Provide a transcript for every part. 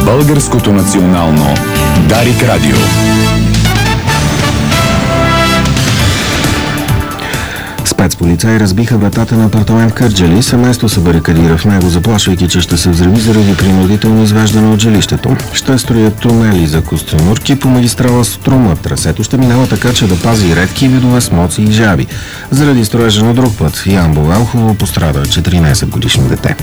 Българското национално Дарик Радио. Спецполицаи разбиха вратата на апартамент в Кърджали. Семейство се барикадира в него, заплашвайки, че ще се взриви заради принудително извеждане от жилището. Ще строят тунели за костенурки по магистрала Струма. Трасето ще минава така, че да пази редки видове смоци и жаби. Заради строежа на друг път, Ямбол Велхово пострада 14-годишно дете.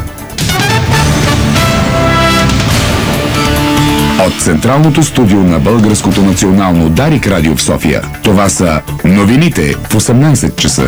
От Централното студио на Българското национално Дарик Радио в София, това са новините в 18 часа.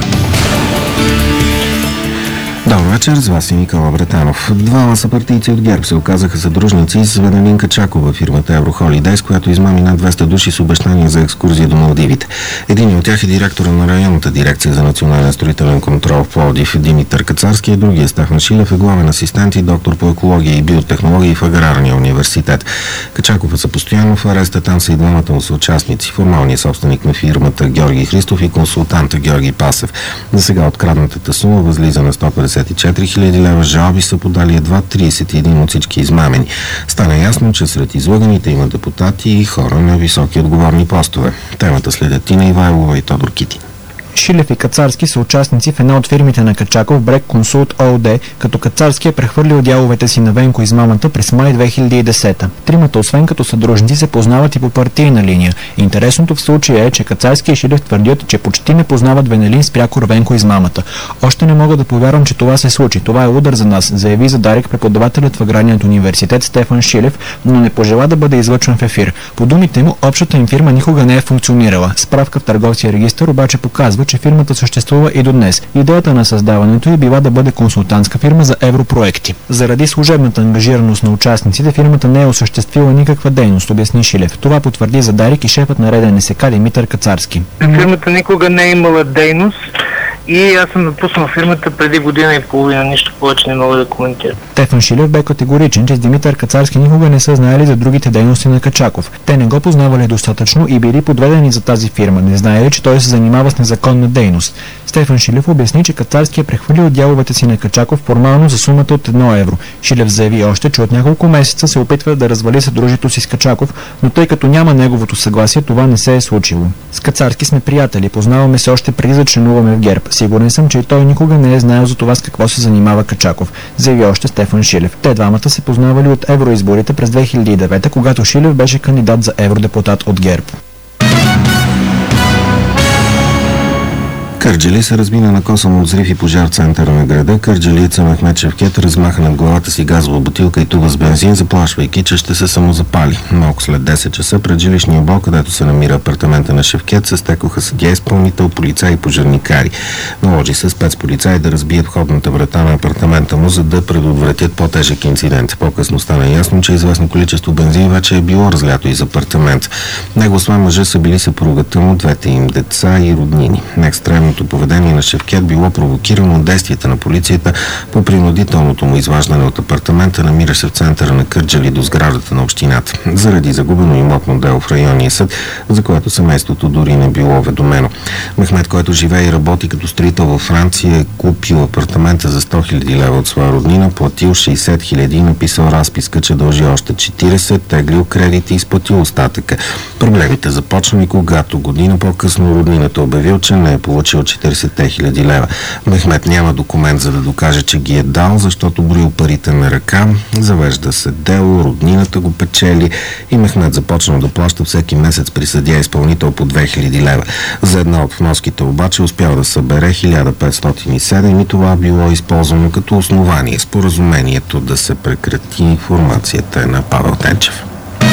Добър вечер, с вас е Никола Бретанов. Двама съпартийци от ГЕРБ се оказаха съдружници с Венелин Качакова, фирмата Еврохолидейс, която измами над 200 души с обещания за екскурзия до Малдивите. Един от тях е директора на районната дирекция за национален строителен контрол в Пловдив Димитър Кацарски, а другия Стефан Шилев е главен асистент и доктор по екология и биотехнологии в Аграрния университет. Качаков са постоянно в ареста, там са и двамата му съучастници. Формалният собственик на фирмата Георги Христов и консултанта Георги Пасев. За сега откраднатата сума възлиза на 154 000 лева. Жалби са подали едва 31 от всички измамени. Стана ясно, че сред излъганите има депутати и хора на високи отговорни постове. Темата следят Тина Ивайлова и Тодор Кити. Шилев и Кацарски са участници в една от фирмите на Качаков, Брек Консулт ООД, като Кацарски е прехвърлил дяловете си на Венко измамата през май 2010. Тримата, освен като съдружници, се познават и по партийна линия. Интересното в случая е, че Кацарски и Шилев твърдят, че почти не познават Венелин спряко Венко измамата. Още не мога да повярвам, че това се случи. Това е удар за нас, заяви за Дарик преподавателят в Аграрният университет Стефан Шилев, но не пожела да бъде излъчван в ефир. По думите му, общата им фирма никога не е функционирала. Справка в търговския регистър обаче показва, че фирмата съществува и до днес. Идеята на създаването й била да бъде консултантска фирма за европроекти. Заради служебната ангажираност на участниците, фирмата не е осъществила никаква дейност, обясни Шилев. Това потвърди за Дарик и шефът на РДНСК Димитър Кацарски. Фирмата никога не е имала дейност и аз съм напуснал фирмата преди година и половина. Нищо повече не мога да коментирам. Стефан Шилев бе категоричен, че с Димитър Кацарски никога не са знаели за другите дейности на Качаков. Те не го познавали достатъчно и били подведени за тази фирма. Не знаели, че той се занимава с незаконна дейност. Стефан Шилев обясни, че Кацарски е прехвърлил дяловете си на Качаков формално за сумата от 1 евро. Шилев заяви още, че от няколко месеца се опитва да развали съдружието си с Качаков, но тъй като няма неговото съгласие, това не се е случило. С Кацарски сме приятели, познаваме се още преди да членуваме в ГЕРБ. Сигурен съм, че и той никога не е знаел за това с какво се занимава Качаков, заяви още Стефан Шилев. Те двамата се познавали от евроизборите през 2009, когато Шилев беше кандидат за евродепутат от ГЕРБ. Кърджали се разбина на косъм от взрив и пожар в центъра на града. Кърджалиеца Мехмед Шевкет размаха над главата си газова бутилка и туба с бензин, заплашвайки, че ще се самозапали. Малко след 10 часа пред жилищния блок, където се намира апартамента на Шевкет, се стекоха съдия, изпълнител, полицаи и пожарникари. Наложи се спецполицаи да разбият входната врата на апартамента му, за да предотвратят по-тежък инцидент. По-късно стана ясно, че известно количество бензин вече е било разлято из апартамент. Него освен мъжа са били съпругата му, двете им деца и роднини. Екстремното поведение на Шевкет било провокирано от действията на полицията по принудителното му изваждане от апартамента, намира се в центъра на Кърджали до сградата на общината. Заради загубено имотно дело в районния съд, за което семейството дори не било уведомено. Мехмед, който живее и работи като строител във Франция, е купил апартамента за 100 000 лева от своя роднина, платил 60 000 и написал разписка, че дължи още 40, теглил кредити и изплатил остатъка. Проблемите започнали, когато година по-късно роднината обявил, че не е получил 40 000 лева. Мехмед няма документ, за да докаже, че ги е дал, защото броил парите на ръка. Завежда се дело, роднината го печели и Мехмед започнал да плаща всеки месец при съдия изпълнител по 2000 лева. За една от вноските обаче успял да събере 1507 и това било използвано като основание. Споразумението да се прекрати информацията на Павел Тенчев.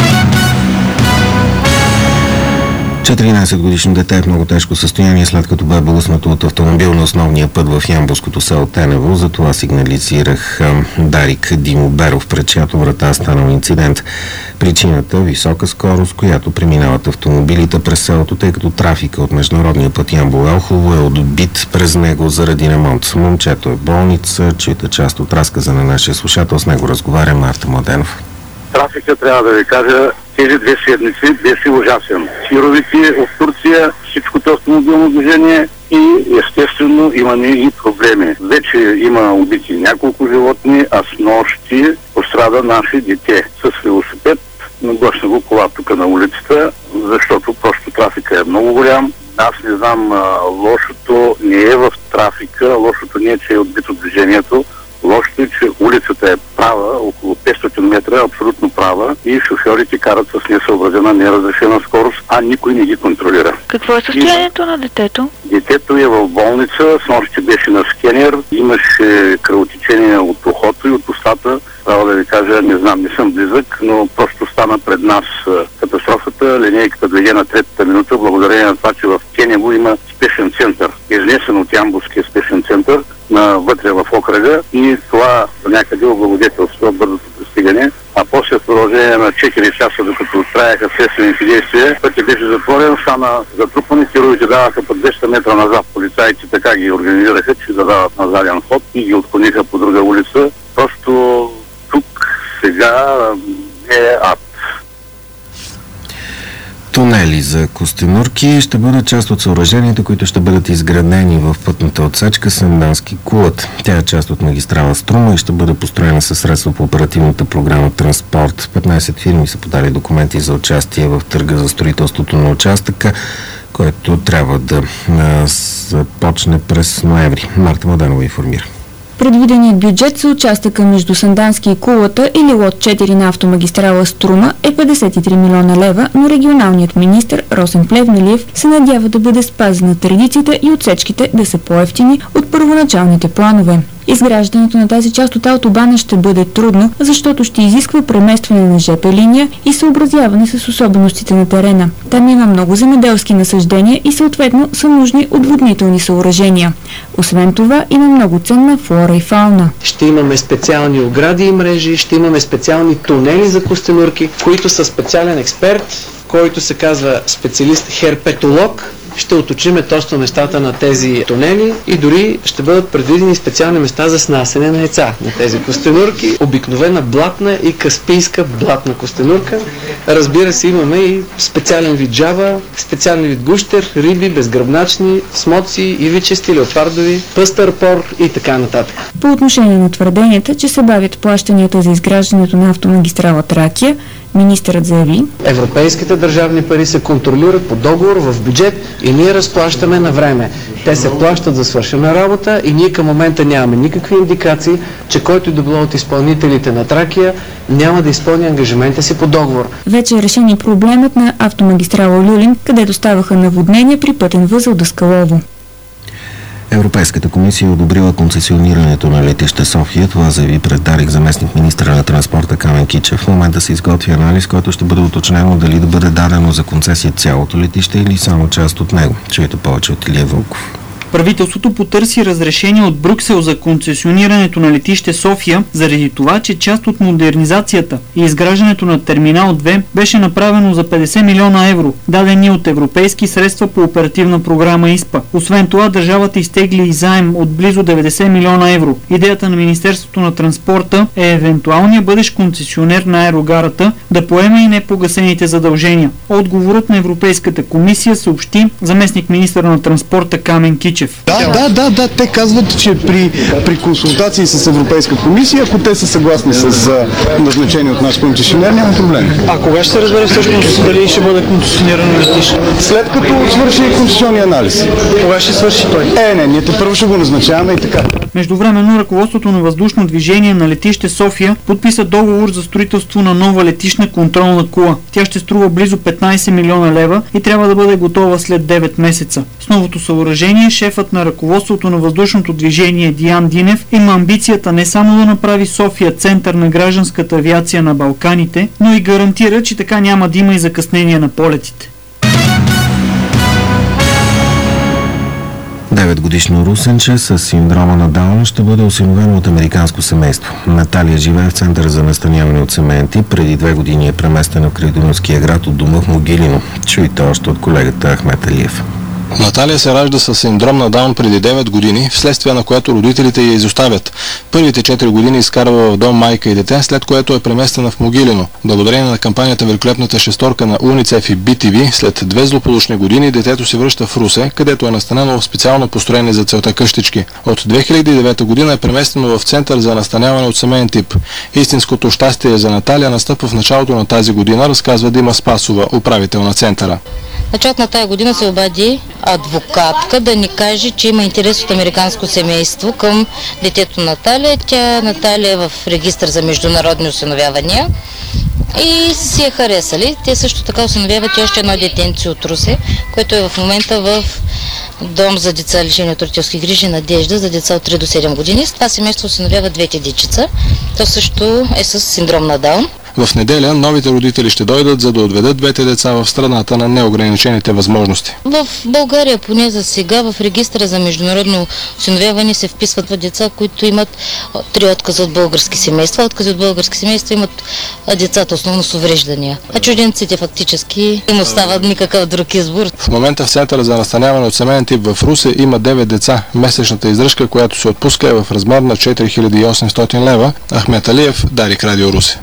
14-годишно дете е в много тежко състояние, след като бе блъснато от автомобил на основния път в ямболското село Тенево. За това сигнализирах Дарик Димо Беров, пред чиято врата станал инцидент. Причината – висока скорост, която преминават автомобилите през селото, тъй като трафика от международния път Ямбол-Елхово е отбит през него заради ремонт. Момчето е в болница, чита част от разказа на нашия слушател. С него разговаря Марта Младенов. Трафика, трябва да ви кажа, тези 2 седмици беше ужасен. Сировици от Турция, всичкото автомобилно движение и естествено имаме и проблеми. Вече има убити няколко животни, а с нощи пострада наше дете с велосипед. наглъщна го кола тук на улицата, защото просто трафика е много голям. Аз не знам, лошото не е в трафика, лошото не е, че е отбито движението. Лошото е, че улицата е права, около 500 метра, абсолютно права и шофьорите карат с несъобразена, неразрешена скорост, а никой не ги контролира. Какво е състоянието на детето? Детето е в болница, снощи беше на скенер, имаше кръвотечение от ухото и от устата. Трябва да ви кажа, не знам, не съм близък, но просто стана пред нас катастрофата. Линейката дойде на 3-та минута, благодарение на това, че в Кенево има спешен център, изнесен от Ямболския спешен център вътре в окръга и това някъде облагодетелства бързото пристигане. А после в продължение на 4 часа, докато траеха следствените действия, пътят беше затворен, стана затрупани, тировите даваха по 200 метра назад. Полицаите така ги организираха, че да дават на заден ход и ги отклониха по друга улица. Просто тук сега е ад. Тунели за Костенурки ще бъдат част от съоръженията, които ще бъдат изградени в пътната отсечка Сандански-Кулата. Тя е част от магистрала Струма и ще бъде построена със средства по оперативната програма Транспорт. 15 фирми са подали документи за участие в търга за строителството на участъка, който трябва да започне през ноември. Марта Младенова информира. Предвиденият бюджет за участъка между Сандански и Кулата или лот 4 на автомагистрала Струма е 53 милиона лева, но регионалният министър Росен Плевнелиев се надява да бъде спазена традицията и отсечките да са по-евтини от първоначалните планове. Изграждането на тази част от автобана ще бъде трудно, защото ще изисква преместване на ЖП линия и съобразяване с особеностите на терена. Там има много земеделски насаждения и съответно са нужни отводнителни съоръжения. Освен това има много ценна флора и фауна. Ще имаме специални огради и мрежи, ще имаме специални тунели за Костенурки, които са специален експерт, който се казва специалист херпетолог. Ще уточниме точно местата на тези тунели и дори ще бъдат предвидени специални места за снасене на яйца на тези костенурки. Обикновена блатна и каспийска блатна костенурка. Разбира се, имаме и специален вид жаба, специален вид гущер, риби, безгръбначни, смоци, ивичести, леопардови, пъстър пор и така нататък. По отношение на твърденията, че се бавят плащанията за изграждането на автомагистрала Тракия, министърът заяви: европейските държавни пари се контролират по договор в бюджет и ние разплащаме на време. Те се плащат за свършена работа и ние към момента нямаме никакви индикации, че който и да било от изпълнителите на Тракия няма да изпълни ангажимента си по договор. Вече е решен и проблемът на автомагистрала Люлин, където ставаха наводнения при пътен възел Даскалово. Европейската комисия е одобрила концесионирането на летище София. Това заяви пред Дарик заместник министра на транспорта Камен Кичев. В момента се изготвя анализ, който ще бъде уточнено дали да бъде дадено за концесия цялото летище или само част от него. Чуйте повече от Илия Вълков. Правителството потърси разрешение от Брюксел за концесионирането на летище София, заради това, че част от модернизацията и изграждането на терминал 2 беше направено за 50 милиона евро, дадени от европейски средства по оперативна програма ИСПА. Освен това, държавата изтегли и заем от близо 90 милиона евро. Идеята на Министерството на транспорта е евентуалният бъдещ концесионер на аерогарата да поеме и непогасените задължения. Отговорът на Европейската комисия съобщи заместник министър на транспорта Камен Кичев. Да, те казват, че при консултации с Европейска комисия, ако те са съгласни с назначение от наш концесионер, няма проблем. А кога ще се разбере всъщност дали ще бъде концесионирано летище? След като свърши концесионния анализ. Кога ще свърши той? Ние първо ще го назначаваме и така. Междувременно ръководството на въздушно движение на летище София подписа договор за строителство на нова летищна контролна кула. Тя ще струва близо 15 милиона лева и трябва да бъде готова след 9 месеца. С новото съоръжение шефът на ръководството на въздушното движение Диан Динев има амбицията не само да направи София център на гражданската авиация на Балканите, но и гарантира, че така няма да има и закъснение на полетите. 9-годишно русенче с синдрома на Даун ще бъде осиновено от американско семейство. Наталия живее в центъра за настаняване от семейен тип. Преди 2 години е преместена в Крайдунския град от дома в Могилино. Чуйте още от колегата Ахмет Алиев. Наталия се ражда с синдром на Даун преди 9 години, вследствие на което родителите я изоставят. Първите 4 години изкарва в дом майка и дете, след което е преместена в Могилино. Благодарение на кампанията Великолепната шесторка на УНИЦЕФ и BTV, след 2 злополучни години детето се връща в Русе, където е настанено в специално построени за целта къщички. От 2009 година е преместено в център за настаняване от семейен тип. Истинското щастие за Наталия настъпва в началото на тази година, разказва Дима Спасова, управител на центъра. Началото на тази година се обади адвокатка да ни каже, че има интерес от американско семейство към детето Наталия. Наталия е в регистър за международни осиновявания и си я харесали. Те също така осиновяват и още едно детенце от Русе, което е в момента в дом за деца лишени от родителски грижи Надежда за деца от 3 до 7 години. С това семейство осиновява двете дечица. То също е с синдром на Даун. В неделя новите родители ще дойдат, за да отведат двете деца в страната на неограничените възможности. В България, поне за сега, в регистъра за международно осиновяване се вписват деца, които имат 3 отказа от български семейства. Откази от български семейства имат децата основно с увреждания. А чужденците фактически им остава никакъв друг избор. В момента в центъра за настаняване от семейен тип в Русе има 9 деца. Месечната издръжка, която се отпуска, е в размер на 4800 лева. Ахмет Алиев, Дарик Радио Русе.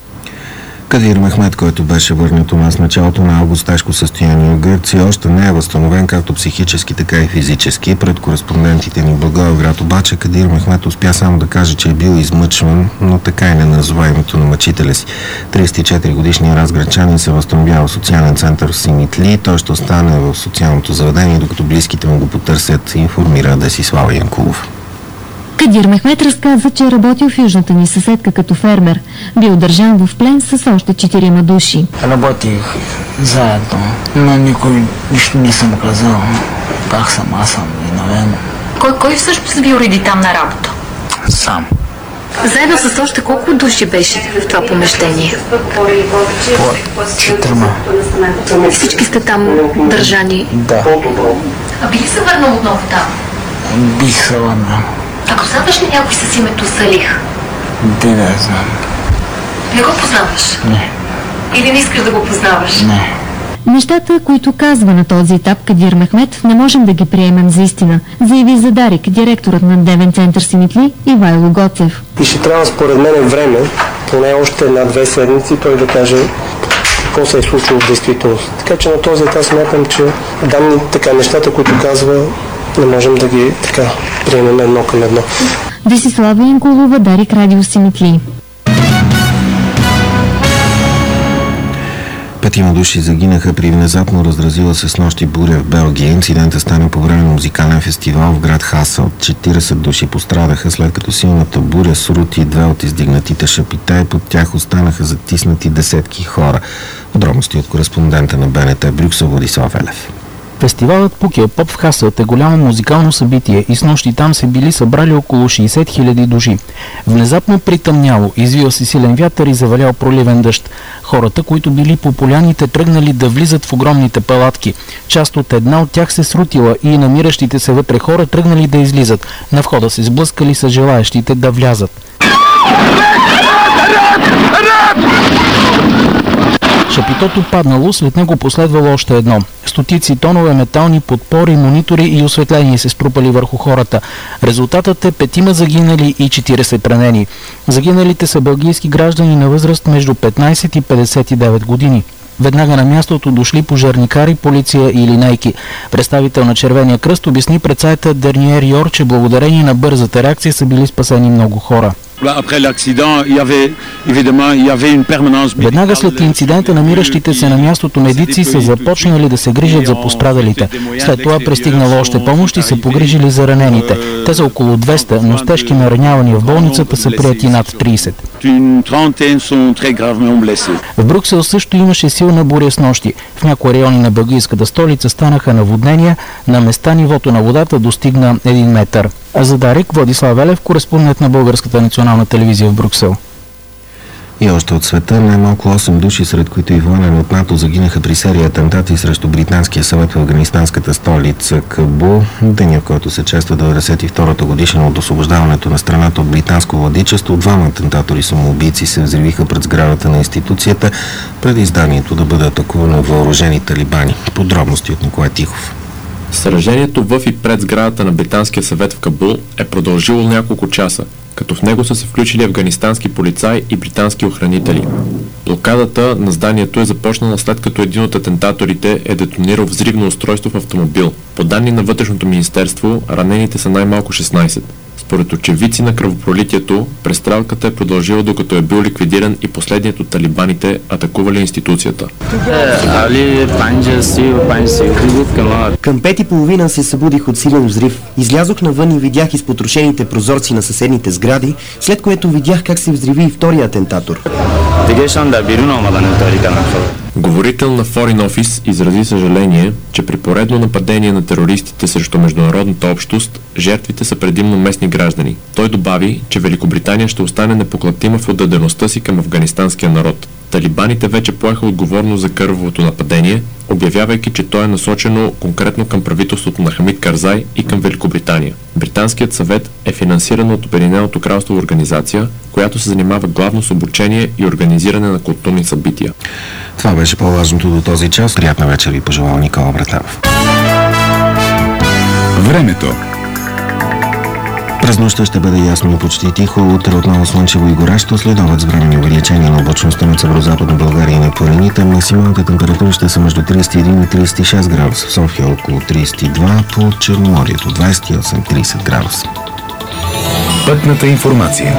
Кадир Мехмед, който беше върнат у нас в началото на август тежко състояние в Гърция, още не е възстановен както психически, така и физически. Пред кореспондентите ни в Благоевград обаче Кадир Мехмед успя само да каже, че е бил измъчван, но така и не назова името на мъчителя си. 34-годишният разградчанин се възстановява в социален център в Симитли. Той ще остане в социалното заведение, докато близките му го потърсят, информира Десислава Янкулов. Кадир Мехмед разказва, че е работил в южната ни съседка като фермер. Бил държан в плен с още 4 души. Работих заедно, но никой нищо не съм казал. Пак аз съм виновен. Кой всъщност ви уреди там на работа? Сам. Заедно с още колко души беше в това помещение? По 4. Всички сте там държани? Да. А би ли се върнал отново там? Бих се върнал. А познаваш ли някой с името Салих? Не знам. Не го познаваш? Не. Или не искаш да го познаваш? Не. Нещата, които казва на този етап Кадир Мехмед, не можем да ги приемем за истина, заяви за Дарик директорът на дневен център Симитли Ивайло Гоцев. И ще трябва според мен време, поне още 1-2 седмици, той да каже какво се е случило в действителност. Така че на този етап смятам, че нещата, които казва, не можем да ги приемем едно към едно. Десислава Янкулова, Дарик Радио Симитли. 5 души загинаха при внезапно разразила се снощи буря в Белгия. Инцидента стана по време на музикален фестивал в град Хасел. 40 души пострадаха, след като силната буря срути 2 от издигнатите шапита и под тях останаха затиснати десетки хора. Подробности от кореспондента на БНТ Брюксел Владислав Елев. Фестивалът Пукелпоп в Хасълт е голямо музикално събитие и снощи там се били събрали около 60 000 души. Внезапно притъмняло, извил се силен вятър и завалял проливен дъжд. Хората, които били по поляните, тръгнали да влизат в огромните палатки. Част от една от тях се срутила и намиращите се вътре хора тръгнали да излизат. На входа се сблъскали с желаещите да влязат. Шапитото паднало, след него последвало още едно. Стотици тонове метални подпори, монитори и осветления се струпали върху хората. Резултатът е 5 загинали и 40 ранени. Загиналите са белгийски граждани на възраст между 15 и 59 години. Веднага на мястото дошли пожарникари, полиция и линейки. Представител на Червения кръст обясни пред сайта Dernier Jour, че благодарение на бързата реакция са били спасени много хора. Веднага след инцидента намиращите се на мястото медици са започнали да се грижат за пострадалите. След това пристигнало още помощ и се погрижили за ранените. Те са около 200, но с тежки наранявания в болницата са прияти над 30. В Брюксел също имаше силна буря снощи. В някои райони на белгийската столица станаха наводнения, на места нивото на водата достигна 1 метър. А за Дарик, Владислав Елев, кореспондент на Българската национална телевизия в Брюксел. И още от света най-малко 8 души, сред които и военен от НАТО, загинаха при серия атентати срещу британския съвет в афганистанската столица Кабул. Деня, в който се чества 92-та годишна от освобождаването на страната от британско владичество, 2 атентатори самоубийци се взривиха пред сградата на институцията, преди изданието да бъде атакувано от въоръжени талибани. Подробности от Николай Тихов. Сражението в и пред сградата на Британския съвет в Кабул е продължило няколко часа, като в него са се включили афганистански полицаи и британски охранители. Блокадата на зданието е започнала след като един от атентаторите е детонирал взривно устройство в автомобил. По данни на Вътрешното министерство, ранените са най-малко 16. Според очевидци на кръвопролитието, престрелката е продължила докато е бил ликвидиран и последният от талибаните атакували институцията. Към 5:30 се събудих от силен взрив. Излязох навън и видях изпотрошените прозорци на съседните сгради, след което видях как се взриви и втория атентатор. Говорител на Foreign Office изрази съжаление, че при поредно нападение на терористите срещу международната общност, жертвите са предимно местни граждани. Той добави, че Великобритания ще остане непоклатима в отдадеността си към афганистанския народ. Талибаните вече поеха отговорност за кървавото нападение, обявявайки, че то е насочено конкретно към правителството на Хамид Карзай и към Великобритания. Британският съвет е финансиран от Обединеното кралство организация, която се занимава главно с обучение и организиране на културни събития. Това беше по-важното до този час. Приятна вечер ви пожелава Никола Братанов. Времето. През нощта ще бъде ясно и почти тихо, утре отново слънчево и горещо, следобед с времени увеличение на облачността над северозападна България и на планините. Максималната температура ще са между 31 и 36 градуса, в София около 32, по Черноморието 28-30 градуса. Пътната информация.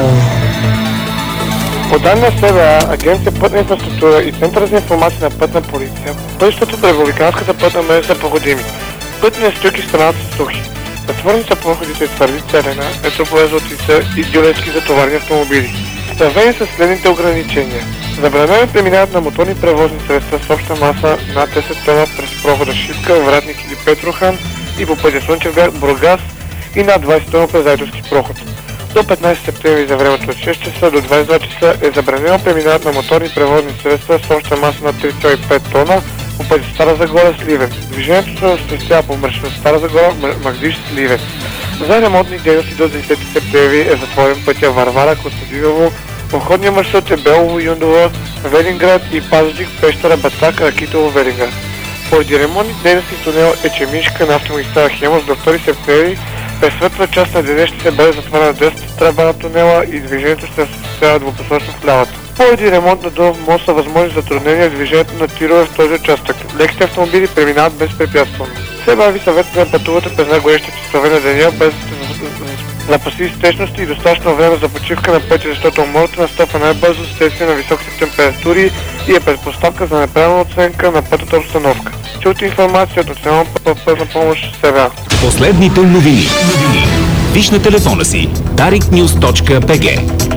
По данни на СВА, Агенция Пътна инфраструктура и Център за информация на Пътна полиция, пътищата от републиканската пътна мрежа са проходими. Пътни настилки в страната са сухи. Затворени са проходите Твърди Целена, Метрополез Лотица и Дюлевски за товарни автомобили. Ставени са следните ограничения. Забранено преминават на моторни превозни средства с обща маса над 10 тона през прохода Шипка, Вратник или Петрохан и по пътя Слънчев бряг, Бургас и над 20 тона през Айтовски проход. До 15 септември за времето от 6 часа до 22 часа е забранено преминават на моторни превозни средства с обща маса над 3,5 тона по пътя Стара Загора Сливен. Движението се осъществява по маршрута Стара Загора Магдиш Сливен. За ремонтни дейности до 10 септември е затворен пътя Варвара Костадиново. Обходният маршрут е Белово Юндово, Велинград и Пазарджик, Пещера, Батак, Ракитово, Велинград. Поради ремонтни дейности в тунел Ечемишка на автомагистрала Хемус до 2 септември през светла част на деня ще се бъде затворена 10 тръба на тунела и движението ще се осъществява двупосочно в лявата. Поради ремонт на Дунав мост са възможни затруднения в движението на тирове в този участък. Леките автомобили преминават безпрепятствено. Все ви съвет да пътувате през най-горещите часове на деня без запаси течности и достатъчно време за почивка на пътя, защото морето настъпва най-бързо вследствие на високите температури и е предпоставка за неправилна оценка на пътната обстановка. Чуйте информация от Национална пътна помощ СВА. Последните новини. Виж на телефона си dariknews.bg.